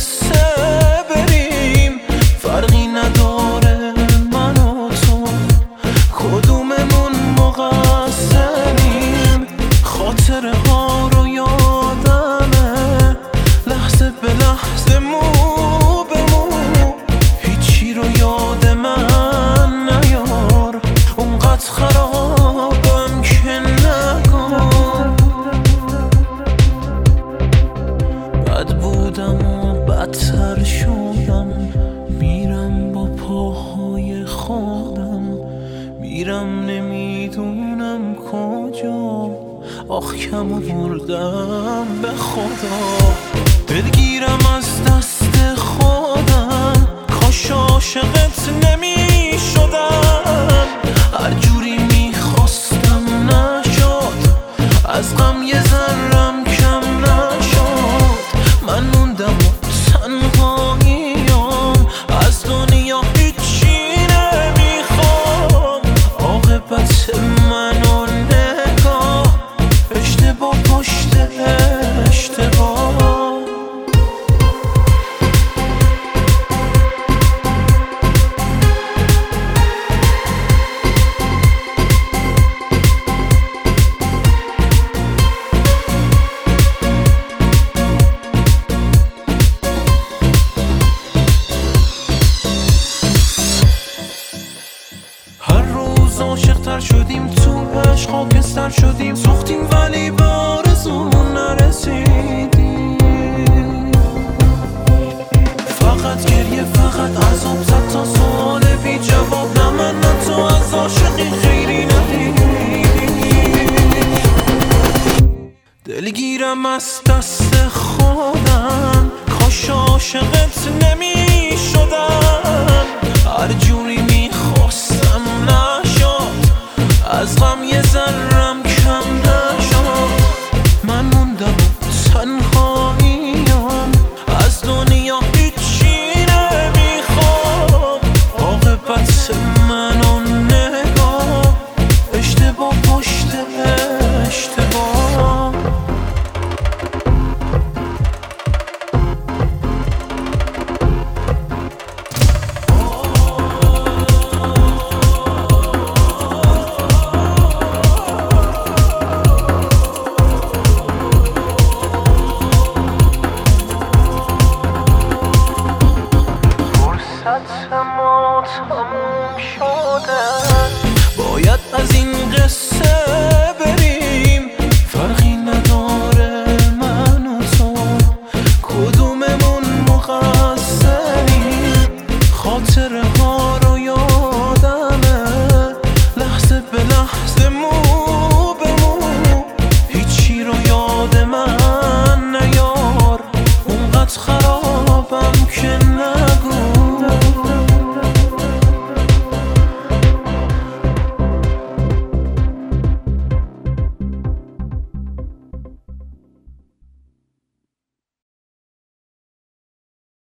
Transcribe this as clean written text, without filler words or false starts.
قصه بریم، فرقی نداره من و تو کدوممون مقصریم. خاطره ها رو یادمه لحظه به لحظه، مو به مو، هیچی رو یاد من نیار، اونقدر خرابم که نگار. بد بودم و بدتر شدم، میرم با پاهای خودم، میرم نمیدونم کجا، آخ کم آوردم به خدا. دلگیرم از دست خودم، کاش عاشقت نمیشدم، هر جوری میخواستم نشد، از غم یه ذرم کم نشد. من موندم و تنهاییم، از دنیا هیچی نمیخوام، عاقبت منو نگاه، اشتباه پشت اشتباه. هر روز عاشق‌تر شدیم، تو عشق خاکستر شدیم، سوختیم ولی به آرزومون نرسیدیم. فقط گریه، فقط عذاب زد تا سوال بی جواب، نه من نه تو از عاشقی خیری ندیدیم. دلگیرم از دست خودم، کاش عاشقت نمیشدم، هر جوری میخواستم نشد، از غم یه ذرم کم نشد. من موندم و تنهاییم، از دنیا هیچی نمیخوام، عاقبت منو نگاه، اشتباه پشت اشتباه. ما